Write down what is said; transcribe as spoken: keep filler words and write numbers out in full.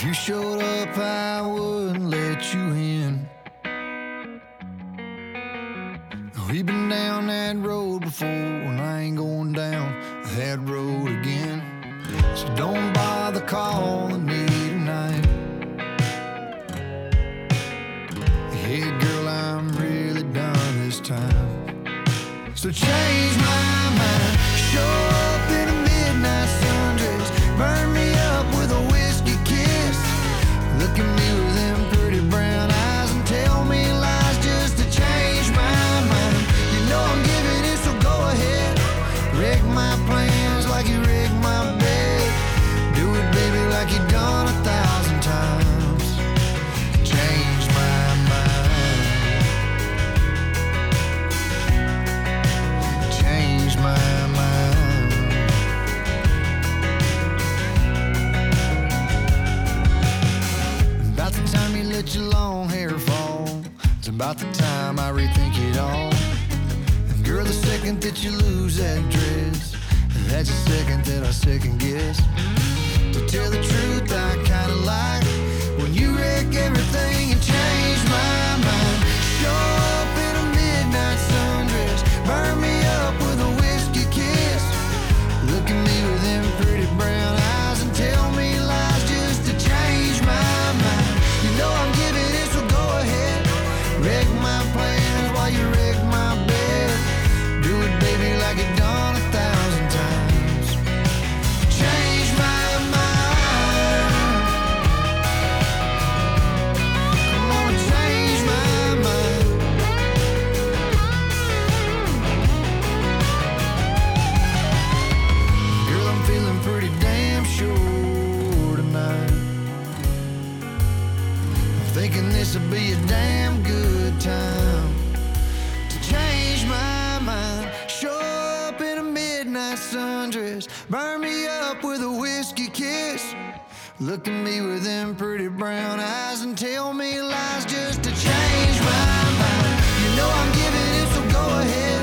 If you showed up, I wouldn't let you in. We've been down that road before, and I ain't going down that road again. So don't bother calling me tonight. Hey girl, I'm really done this time. So change my mind, show up in a midnight sundress, burn me up with a whiskey kiss. Look at me with them pretty brown eyes and tell me lies just to change my mind. You know I'm giving it, so go ahead. Wreck my plans like you wrecked my bed. Do it, baby, like you done a thousand times. Change my mind. Change my mind. About the time you let your long hair fall, it's about the time I rethink it all. And girl, the second that you lose that dress, that's the second that I second guess. To tell the truth, I kinda like when you wreck everything and change my mind. Show up in a midnight sundress, burn me up with a whiskey kiss. Look at me with them pretty brown eyes and tell me lies just to change my mind. You know I'm giving it, so go ahead. Wreck my plans while you wreck my bed. Do it, baby, like you done a thousand times. Change my mind. Come on, change my mind. Girl, I'm feeling pretty damn sure tonight. I'm thinking this'll be a damn good time to change my mind. Show up in a midnight sundress, burn me up with a whiskey kiss. Look at me with them pretty brown eyes and tell me lies just to change my mind. You know I'm giving it, so go ahead.